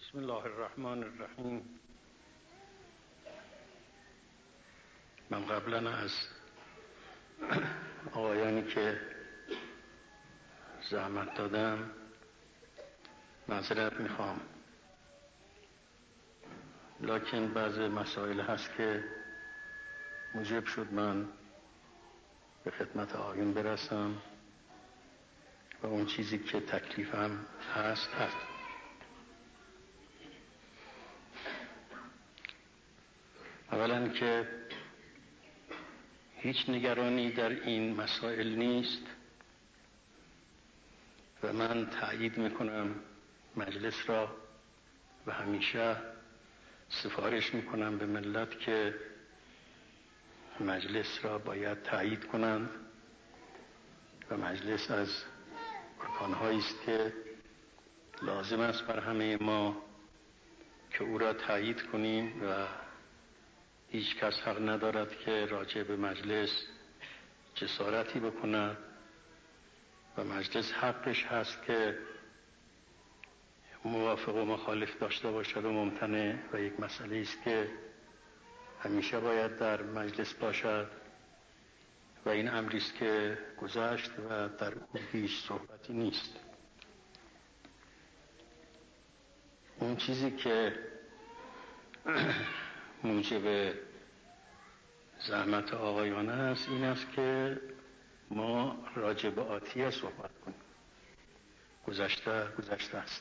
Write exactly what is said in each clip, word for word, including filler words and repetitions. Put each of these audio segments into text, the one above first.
بسم الله الرحمن الرحیم. من قبلا از آقایانی که زحمت دادم معذرت میخوام، لکن بعض مسائل هست که موجب شد من به خدمت آقایون برسم و اون چیزی که تکلیفم هست هست. اولا که هیچ نگرانی در این مسائل نیست و من تأیید میکنم مجلس را و همیشه سفارش میکنم به ملت که مجلس را باید تأیید کنند و مجلس از ارکان‌هایی است که لازم است بر همه ما که او را تأیید کنیم و هیچ کس حق ندارد که راجع به مجلس جسارتی بکند و مجلس حقش هست که موافق و مخالف داشته باشد و ممتنع و یک مسئله است که همیشه باید در مجلس باشد و این امری است که گذشت و در او هیچ صحبتی نیست. اون چیزی که موجب زحمت آقایانه است این است که ما راجع به آتیه صحبت کنیم. گذشته گذشته است.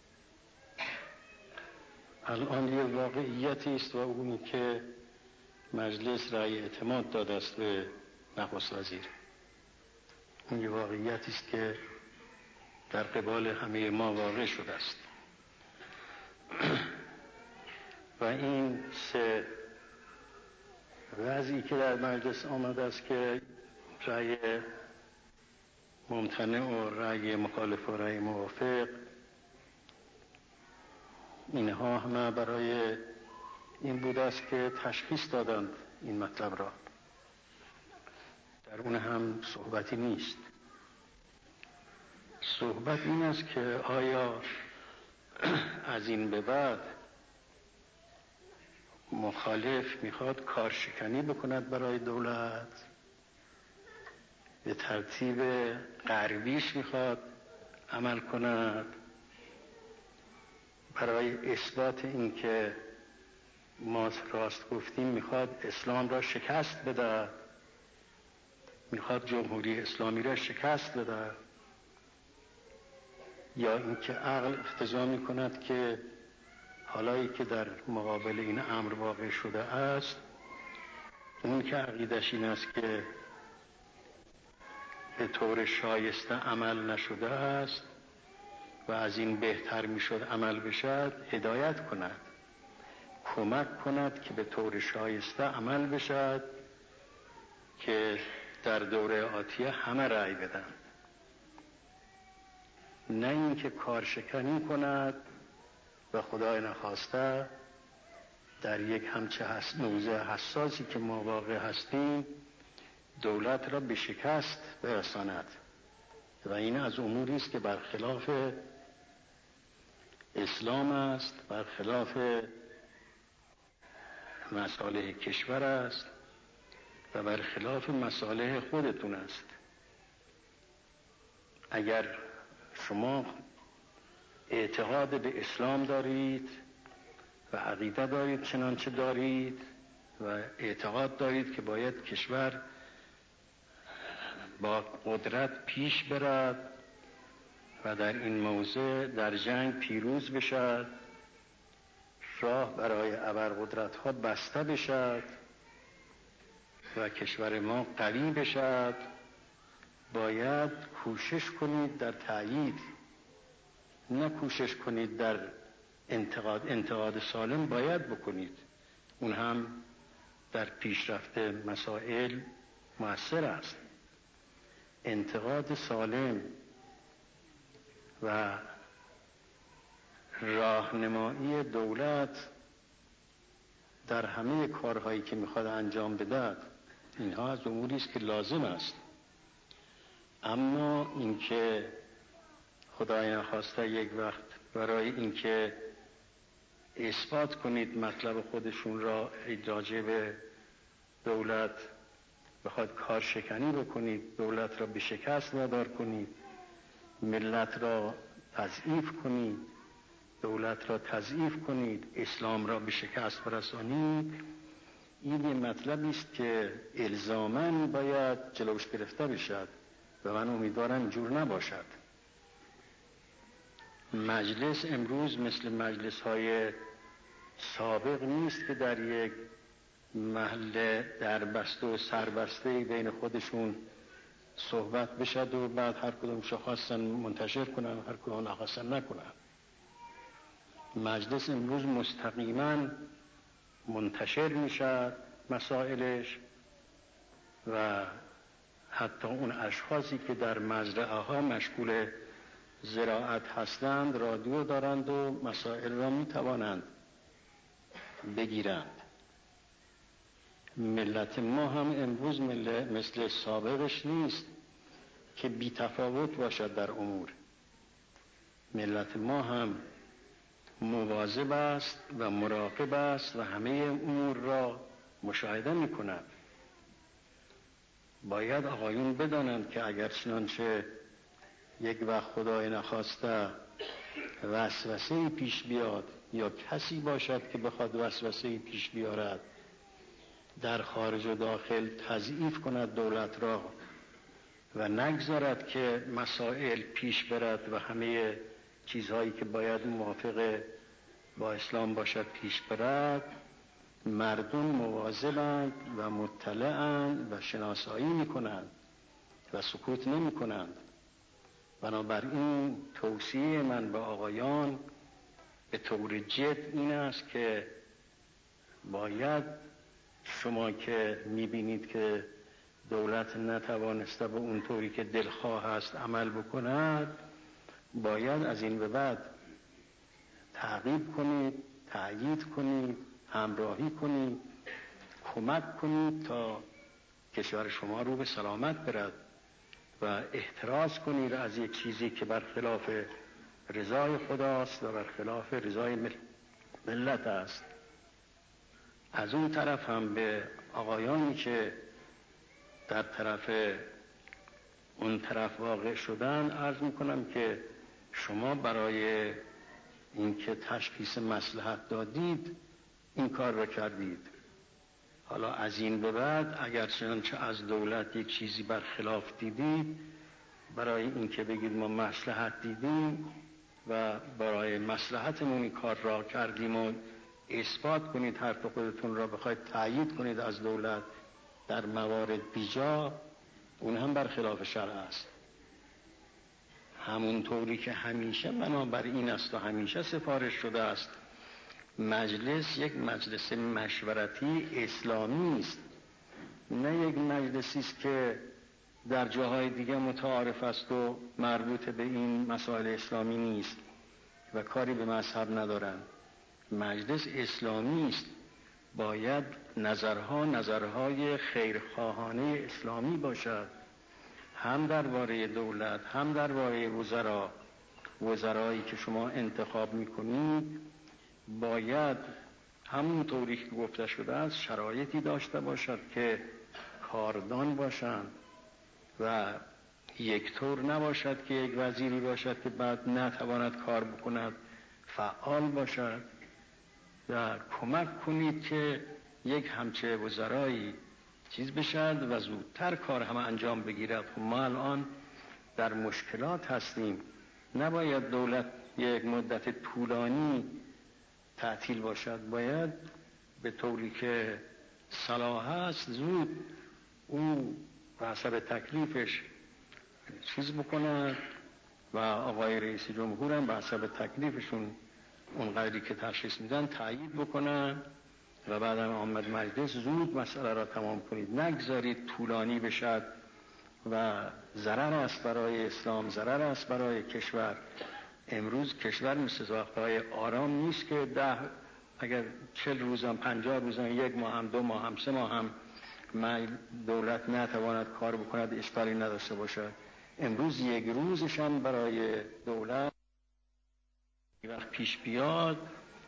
الان یه واقعیتی است و اونی که مجلس رأی اعتماد داده است به نخست وزیر. اون یه واقعیتی است که در قبال همه ما واقع شده است و این سه وضعی که در مجلس آمده است که رأی ممتنع و رأی مخالف و رأی موافق، اینها همه برای این بوده است که تشخیص دادند این مطلب را. در اون هم صحبتی نیست. صحبت این است که آیا از این به بعد مخالف میخواد کارشکنی بکند برای دولت، به ترتیب غربیش میخواد عمل کند برای اثبات این که ما راست گفتیم، میخواد اسلام را شکست بده، میخواد جمهوری اسلامی را شکست بده، یا اینکه عقل اقتضا میکند که حالایی که در مقابل این امر واقع شده است، اون که عقیدش این است که به طور شایسته عمل نشده است و از این بهتر میشد عمل بشد، هدایت کند، کمک کند که به طور شایسته عمل بشد که در دوره آتیه همه رأی بدن، نه اینکه کارشکنی کند و خدای نخواسته در یک همچه موضع حساسی که ما واقع هستیم دولت را به شکست برساند. و این از اموری است که برخلاف اسلام است، برخلاف مصالح کشور است و برخلاف مصالح خودتون است. اگر شما اعتقاد به اسلام دارید و عقیده دارید چنانچه دارید و اعتقاد دارید که باید کشور با قدرت پیش برد و در این موضع در جنگ پیروز بشد، راه برای ابرقدرت ها بسته بشد و کشور ما قوی بشد، باید کوشش کنید در تأیید، نه کوشش کنید در انتقاد. انتقاد سالم باید بکنید، اون هم در پیشرفت مسائل مؤثر است. انتقاد سالم و راهنمایی دولت در همه کارهایی که میخواد انجام بده، اینها از اموری است که لازم است. اما اینکه خدای نخواسته یک وقت برای اینکه اثبات کنید مطلب خودشون را راجع به دولت بخواد کار شکنی بکنید، دولت را به شکست وادار کنید، ملت را تضعیف کنید، دولت را تضعیف کنید، اسلام را به شکست برسانید، این یه مطلبی است که الزاماً باید جلوش گرفته بشد و من امیدوارم اینجور نباشد. مجلس امروز مثل مجلس های سابق نیست که در یک محل دربسته و سربسته بین خودشون صحبت بشد و بعد هر کدومش خواستن منتشر کنن، هر کدوم نخواستن نکنن. مجلس امروز مستقیما منتشر میشد مسائلش و حتی اون اشخاصی که در مزرعه ها مشغول زراعت هستند رادیو دارند و مسائل را میتوانند بگیرند. ملت ما هم امروز مثل سابقش نیست که بی تفاوت باشد در امور. ملت ما هم مواظب است و مراقب است و همه امور را مشاهده می‌کند. باید آقایون بدانند که اگر چنانچه یک وقت خدای نخواسته وسوسه‌ای پیش بیاد یا کسی باشد که بخواد وسوسه‌ای پیش بیارد در خارج و داخل تضعیف کند دولت را و نگذارد که مسائل پیش برد و همه چیزهایی که باید موافق با اسلام باشد پیش برد، مردم مواظبند و مطلعند و شناسایی میکنند و سکوت نمی کنند. بنابراین توصیه من به آقایان به طور جد این است که باید شما که میبینید که دولت نتوانسته به اون طوری که دلخواه است عمل بکند، باید از این به بعد تعقیب کنید، تأیید کنید، همراهی کنید، کمک کنید تا کشور شما رو به سلامت برد و احتراز کنید از یک چیزی که برخلاف رضای خداست و برخلاف رضای ملت است. از اون طرف هم به آقایانی که در طرف اون طرف واقع شدن عرض میکنم که شما برای اینکه تشخیص مصلحت دادید این کار را کردید. حالا از این به بعد اگر چنانچه از دولت یک چیزی برخلاف دیدید، برای اینکه بگید ما مصلحت دیدیم و برای مصلحتمون این کار را کردیم و اثبات کنید حرف خودتون را بخواید تأیید کنید از دولت در موارد بیجا، اون هم برخلاف شرع است. همون طوری که همیشه بنابر این است و همیشه سفارش شده است، مجلس یک مجلس مشورتی اسلامی است، نه یک مجلسی است که در جاهای دیگه متعارف است و مربوط به این مسائل اسلامی نیست و کاری به مذهب ندارند. مجلس اسلامی است، باید نظرها نظرهای خیرخواهانه اسلامی باشد، هم درباره دولت هم درباره وزرا. وزرایی که شما انتخاب میکنید باید همون طوری که گفته شده است شرایطی داشته باشد که کاردان باشند و یک طور نباشد که یک وزیری باشد که بعد نتواند کار بکند، فعال باشد و کمک کنید که یک همچه وزرایی چیز بشد و زودتر کار همه انجام بگیرد. ما الان در مشکلات هستیم، نباید دولت یک مدت طولانی تعطیل باشد، باید به طوری که صلاح است زود او به حسب تکلیفش چیز بکنه و آقای رئیس جمهور هم به حسب تکلیفشون اون قدری که تشخیص میدن تأیید بکنن و بعدم آمد مجلس زود مسئله را تمام کنید. نگذارید طولانی بشد و ضرر است برای اسلام، ضرر است برای کشور. امروز کشور مثل وقتهای آرام نیست که ده اگر چل روزم پنجاه روزم یک ماه هم دو ماه هم سه ماه هم دولت نتواند کار بکند اشکالی نداشته باشد. امروز یک روزش هم برای دولت وقت پیش بیاد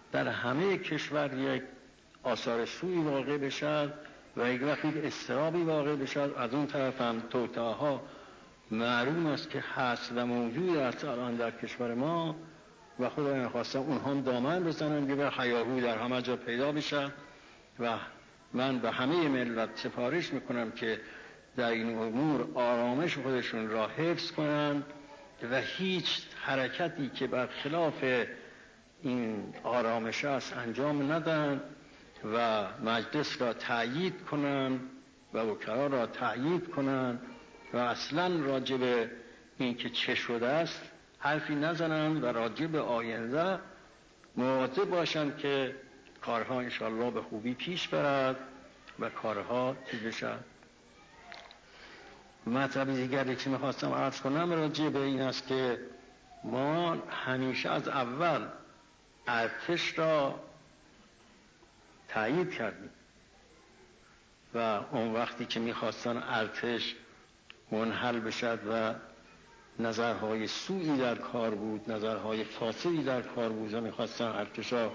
در همه کشور یک آثار سوی واقع بشد و یک وقت اضطرابی واقع بشد. از اون طرف هم توطئه‌ها معلوم است که هست و موجود است الان در کشور ما و خدا نخواسته اونها هم دامن بزنن که هیاهو در همه جا پیدا بشن. و من به همه ملت سفارش میکنم که در این امور آرامش خودشون را حفظ کنند و هیچ حرکتی که بر خلاف این آرامش است انجام ندن و مجلس را تأیید کنند و وکلا را تأیید کنند و اصلا راجب این که چه شده است حرفی نزنند و راجب آینده مواظب باشند که کارها انشاءالله به خوبی پیش برد و کارها چیز بشد. مطلب دیگری که میخواستم عرض کنم راجع به این است که ما همیشه از اول ارتش را تأیید کردیم و اون وقتی که میخواستن ارتش منحل بشد و نظرهای سوئی در کار بود، نظرهای فاسدی در کار بود و میخواستن ارتش را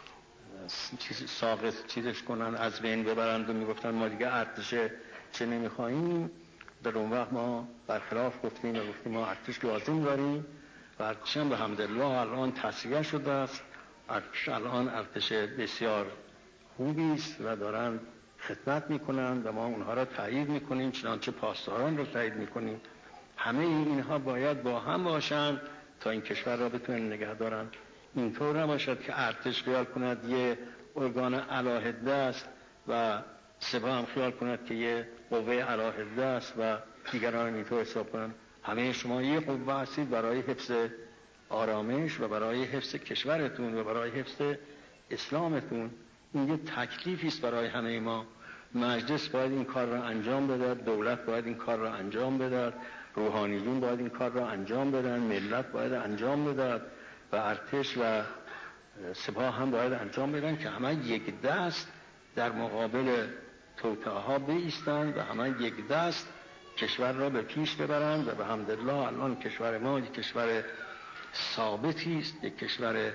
ساقط چیزش کنن، از بین ببرند و میگفتن ما دیگه ارتش چه نمیخواییم. در اون وقت ما برخلاف گفتیم و گفتیم ما ارتش لازم داریم و ارتش هم به حمدالله الان تصفیه شده است. ارتش الان ارتش بسیار خوبی است و دارن خدمت میکنن و ما اونها را تایید میکنیم، چنانچه پاسداران را تایید میکنیم. همه اینها باید با هم باشند تا این کشور را بتونن نگه دارن. اینطور نباشد که ارتش خیال کند یه ارگان علاهده است و سپاه هم خیال کند که یه قوه علاهده است و دیگران اینطور حساب کنند. همه شما یه قوه هستید برای حفظ آرامش و برای حفظ کشورتون و برای حفظ اسلامتون. این یه تکلیفی است برای همه ما. مجلس باید این کار را انجام بده، دولت باید این کار را انجام بده، روحانیون باید این کار را انجام بدن، ملت باید انجام بده و ارتش و سپاه هم باید انجام بدن که همه یک دست در مقابل توطئه‌ها بایستند و همه یک دست کشور را به پیش ببرند و به حمدالله الان کشور ما یک کشور ثابتی است، یک کشور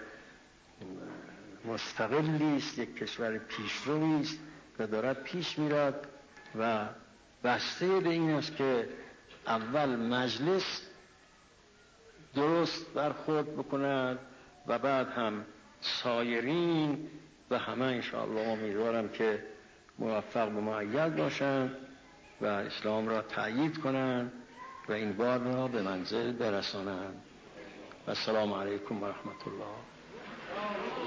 مستقلی است، یک کشور پیشروی است و دارد پیش میرد و بسته به این است که اول مجلس درست برخورد بکند و بعد هم سایرین و همه انشاءالله امیدوارم که موفق و مؤید باشند و اسلام را تأیید کنند و این بار را به منزل برسانند. و السلام علیکم و رحمت الله.